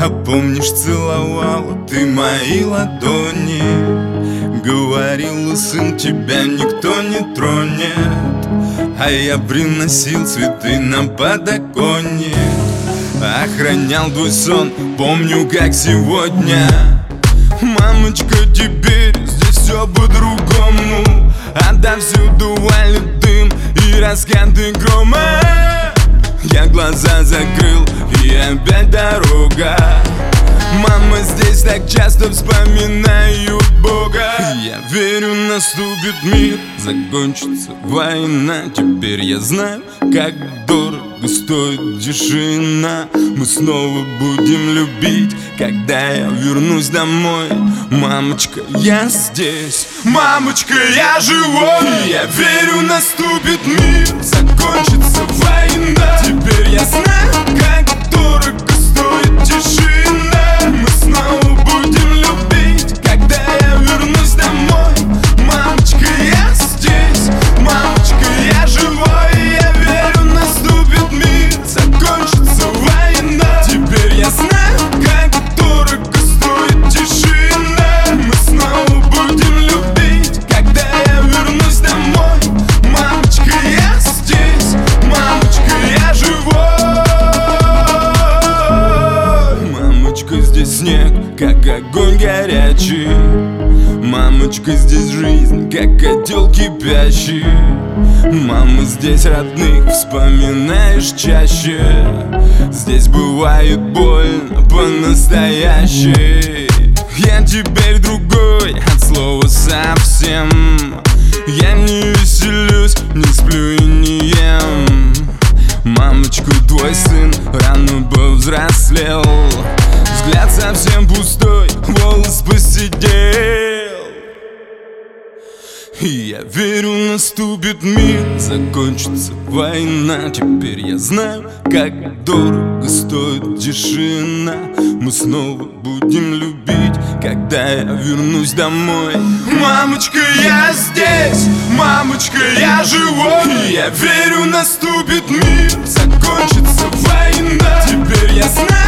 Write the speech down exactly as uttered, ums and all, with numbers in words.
А помнишь, целовала ты мои ладони, говорила, сын, тебя никто не тронет. А я приносил цветы на подоконник, охранял твой сон, помню, как сегодня. Мамочка, теперь здесь все по-другому. Отовсюду валит дым и раскаты грома. Я глаза закрыл, и опять дорога. Мама, здесь так часто вспоминают Бога. Я верю, наступит мир, закончится война. Теперь я знаю, как дорого стоит тишина. Мы снова будем любить, когда я вернусь домой. Мамочка, я здесь. Мамочка, я живой. Я верю, наступит мир, закончится война. Теперь я знаю, как дорого стоит тишина. Мы снова будем любить, когда я вернусь домой. Мамочка, я здесь. Мамочка, я живой. Я верю, наступит мир, закончится война. Теперь я знаю, как дорого стоит тишина. Мы снова будем любить, когда я вернусь домой. Мамочка, я здесь. Мамочка, я живой. Мамочка, здесь снег, как огонь горячий. Мамочка, здесь жизнь, как котел кипящий. Мама, здесь родных вспоминаешь чаще. Здесь бывает больно по-настоящей. Я теперь другой, от слова совсем. Я не веселюсь, не сплю и не ем. Мамочка, твой сын рано повзрослел. Взгляд совсем пустой, волос поседел. И я верю, наступит мир, закончится война. Теперь я знаю, как дорого стоит тишина. Мы снова будем любить, когда я вернусь домой. Мамочка, я здесь. Мамочка, я живой. И я верю, наступит мир, закончится война. Теперь я знаю,